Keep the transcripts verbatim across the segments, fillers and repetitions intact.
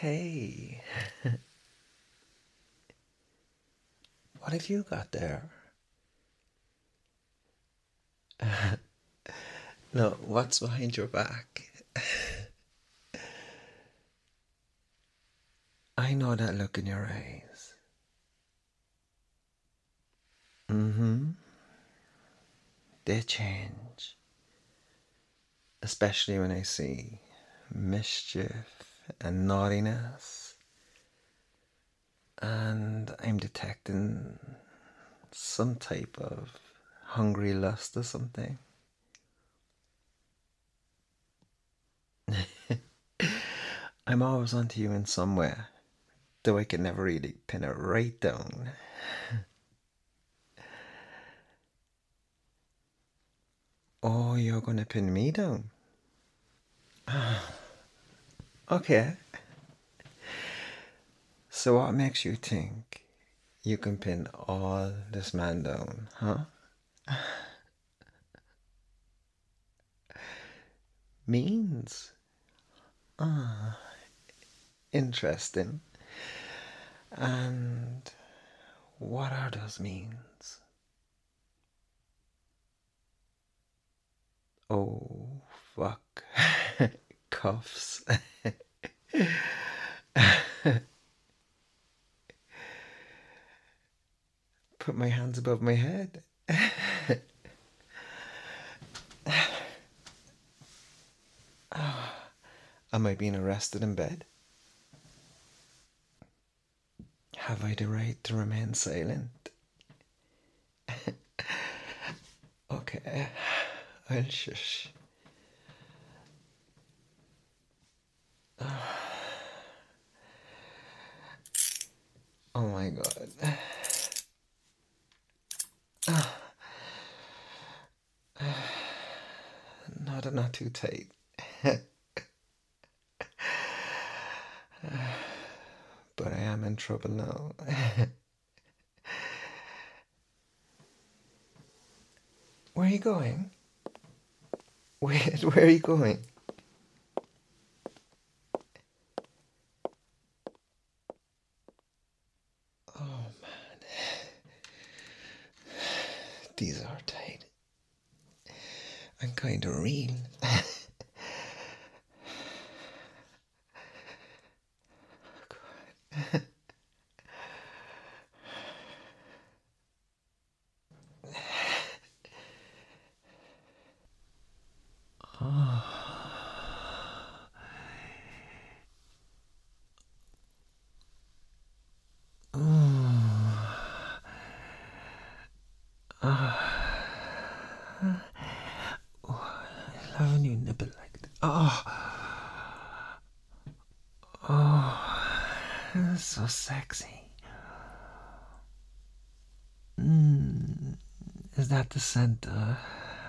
Hey, what have you got there? No, what's behind your back? I know that look in your eyes. Mm-hmm. They change. Especially when I see mischief and naughtiness. And I'm detecting some type of hungry lust or something. I'm always onto you in some way, though I can never really pin it right down. Oh, you're gonna pin me down? Okay. So what makes you think you can pin all this man down, huh? Means? Ah, interesting. And what are those means? Oh, fuck. Cuffs. Put my hands above my head. Am I being arrested in bed? Have I the right to remain silent? Okay, I'll shush. Oh my god. Not, not too tight. But I am in trouble now. Where are you going? Wait, where are you going? Oh man. These are tight. I'm kind of real. I love when you nibble like that. Oh, oh, that's so sexy. Mm, is that the scent of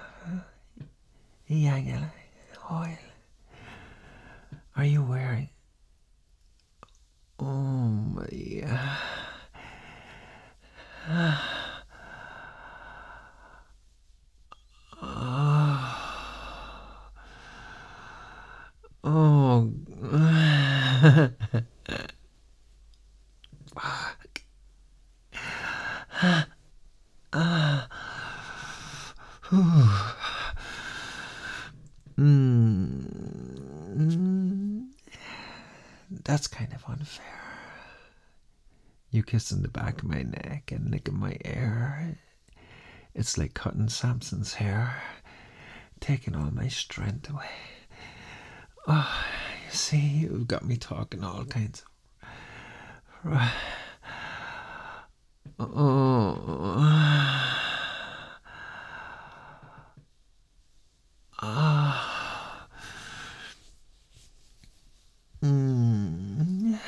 Yang oil? Are you wearing? Oh my. Oh. Fuck. Mm, that's kind of unfair. You kissing the back of my neck and licking my ear. It's like cutting Samson's hair, taking all my strength away. Oh, you see, you've got me talking all kinds of. Oh. Ah. Mm.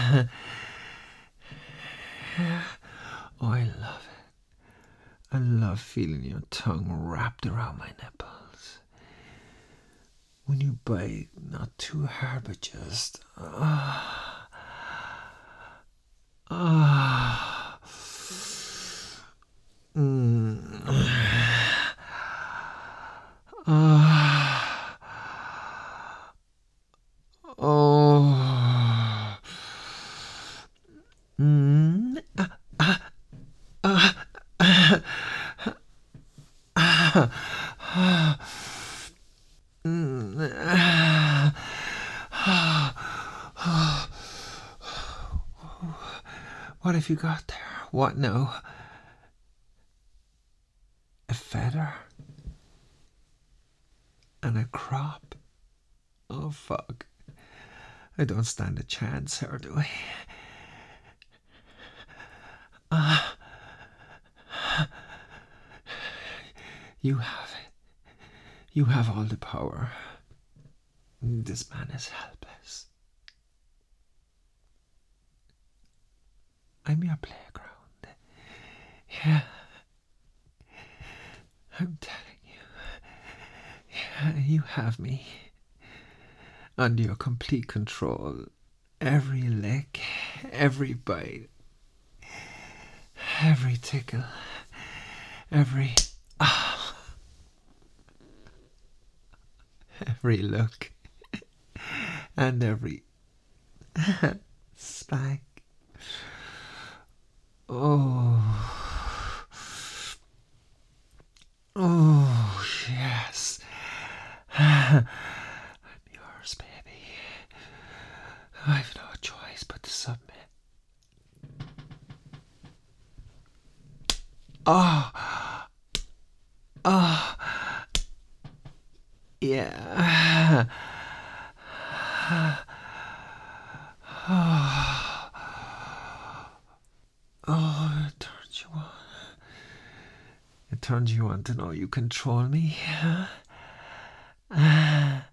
Oh, I love it. I love feeling your tongue wrapped around my nipples. When you bite, not too hard, but just. Ah. Ah. Mm. Ah. Oh. What have you got there? What now? A feather? And a crop? Oh, fuck. I don't stand a chance here, do I? Ah. Uh, you have it. You have all the power. This man is helpless. I'm your playground. Yeah. I'm telling you. Yeah, you have me under your complete control. Every lick, every bite, every tickle, every ah, every look, and every spank. Oh. Oh, yes. I'm yours, baby. I've no choice but to submit. Oh. Oh. Yeah. Oh. Oh, it turns you on. It turns you on to know you control me. Uh,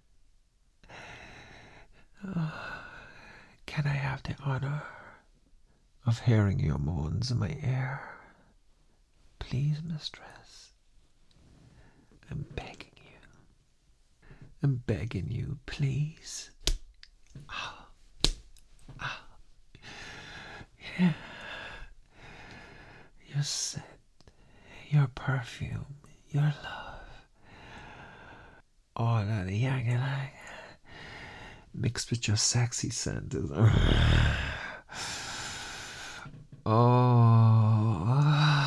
can I have the honor of hearing your moans in my ear? Please, mistress. I'm begging you. I'm begging you, please. Oh. Oh. Yeah. Your scent, your perfume, your love. All of the yang-a-lang mixed with your sexy scent is. Oh.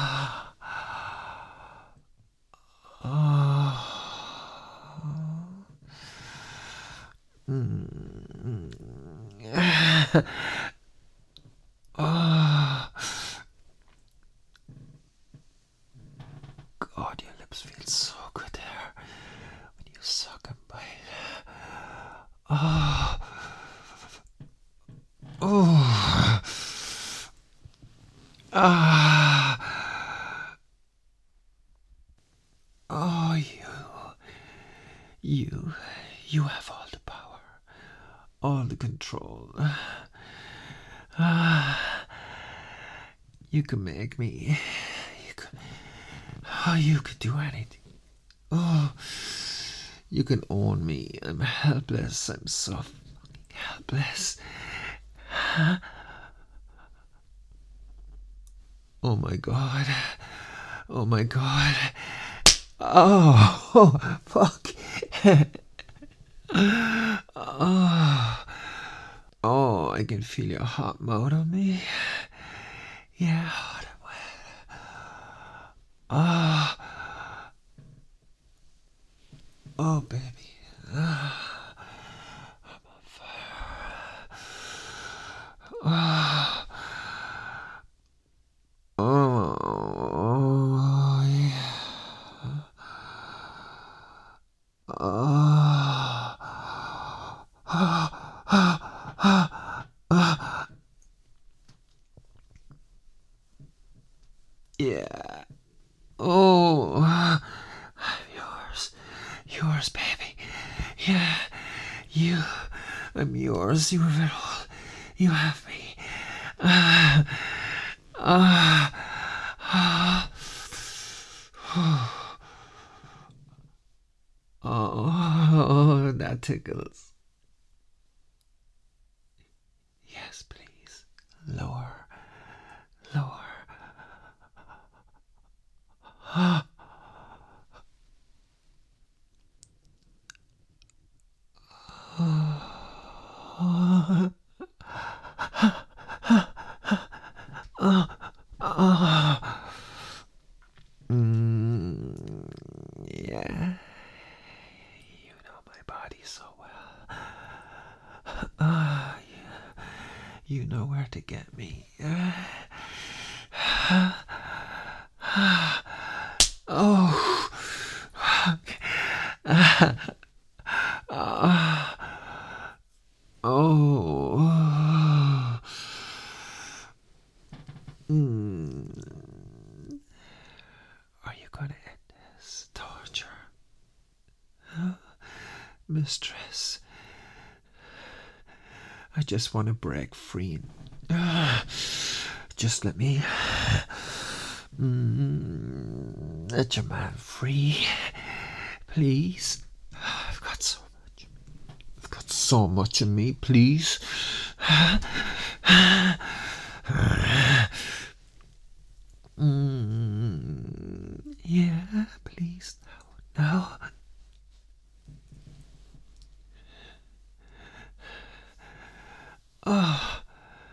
Oh. Mm. Oh. God, your lips feel so good there when you suck and bite. Oh. Oh. Ah. Oh, you. You. You have all the power. All the control. Ah. You can make me. You can. Oh, you could do anything. Oh, you can own me. I'm helpless. I'm so fucking helpless. Oh my god. Oh my god. Oh, oh fuck. Oh. Oh, I can feel your hot mouth on me. Yeah, hot and wet. Ah. Oh. Oh, baby. Ah. I'm on fire. Ah. Oh, yeah. Ah. Ah. Ah. Ah. Ah. Yeah. Oh. I'm yours. Yours, baby. Yeah. You. I'm yours. You have it all. You have me. Ah. Ah. Ah. Oh, that tickles. Yes, please. Lower. Lower. Ah. Oh. Oh. Oh. Oh. Mm. Are you gonna end this torture? Huh? Mistress, I just want to break free. Uh, just let me mm, let your man free, please. I've got so much. I've got so much in me, please. Mm, yeah, please, no, no. Oh,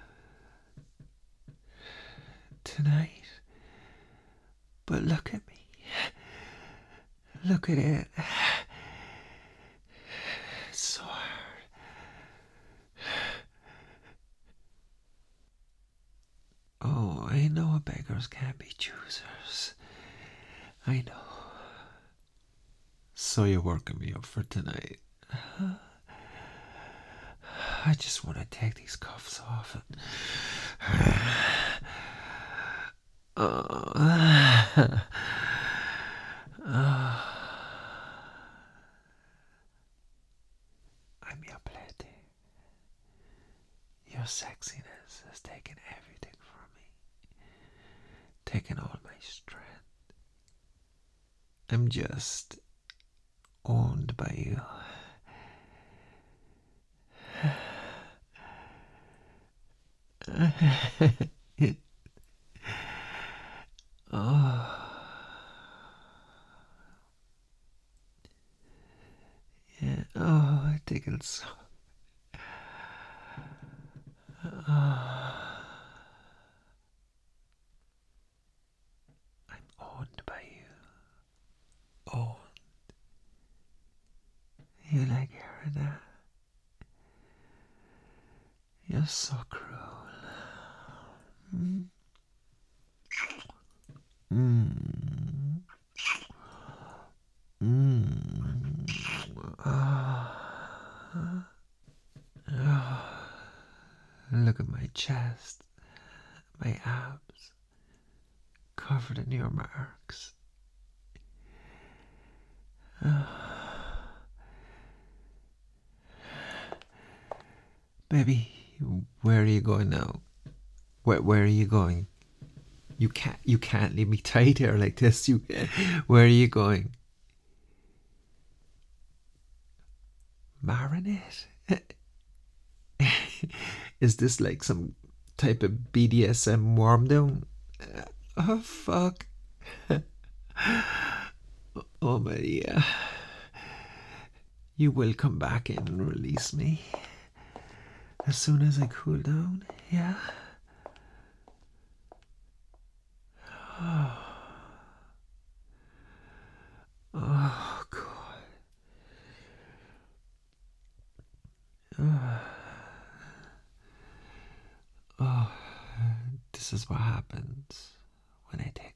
tonight. But look at me. Look at it. It's so hard. Oh, I know beggars can't be choosers. I know. So you're working me up for tonight. I just want to take these cuffs off and. Oh. Oh. I'm your plaything. Your sexiness has taken everything from me, taken all my strength. I'm just owned by you. Oh. Yeah. Oh, I think it's. Oh. I'm owned by you. Owned. You like hearing that? You're so cruel. Mm. Mm. Mm. Oh. Oh. Look at my chest, my abs, covered in your marks. Oh. Baby, where are you going now? Where where are you going? You can't you can't leave me tied here like this. You where are you going? Marinate? Is this like some type of B D S M warm down? Oh fuck. Oh Maria. You will come back in and release me as soon as I cool down, yeah? Oh, oh God. Oh, oh, this is what happens when I take